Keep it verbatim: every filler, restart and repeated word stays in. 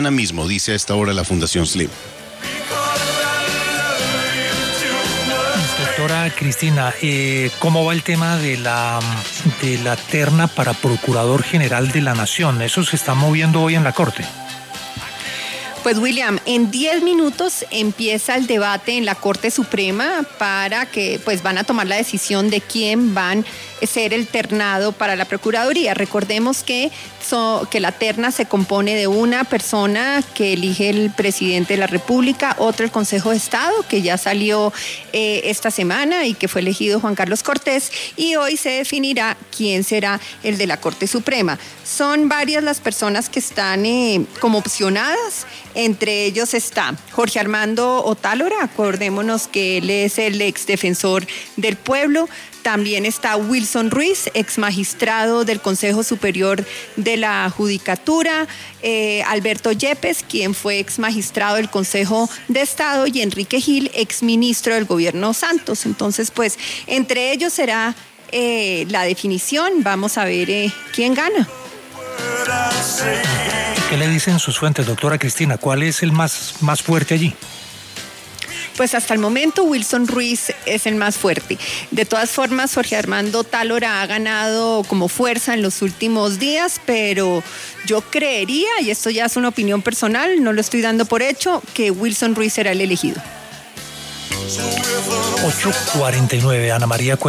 mismo, dice a esta hora la Fundación Slim. Doctora Cristina, eh, ¿cómo va el tema de la, de la terna para Procurador General de la Nación? Eso se está moviendo hoy en la Corte. Pues William, en diez minutos empieza el debate en la Corte Suprema para que pues van a tomar la decisión de quién van a ser el ternado para la Procuraduría. Recordemos que, so, que la terna se compone de una persona que elige el presidente de la República, otro el Consejo de Estado, que ya salió eh, esta semana y que fue elegido Juan Carlos Cortés, y hoy se definirá quién será el de la Corte Suprema. Son varias las personas que están eh, como opcionadas. Entre ellos está Jorge Armando Otálora, acordémonos que él es el ex defensor del pueblo. También está Wilson Ruiz, ex magistrado del Consejo Superior de la Judicatura, eh, Alberto Yepes, quien fue ex magistrado del Consejo de Estado, y Enrique Gil, ex ministro del gobierno Santos. Entonces, pues, entre ellos será eh, la definición. Vamos a ver eh, quién gana. ¿Qué le dicen sus fuentes, doctora Cristina? ¿Cuál es el más, más fuerte allí? Pues hasta el momento Wilson Ruiz es el más fuerte. De todas formas, Jorge Armando Otálora ha ganado como fuerza en los últimos días, pero yo creería, y esto ya es una opinión personal, no lo estoy dando por hecho, que Wilson Ruiz será el elegido. ocho cuarenta y nueve, Ana María Cuellar.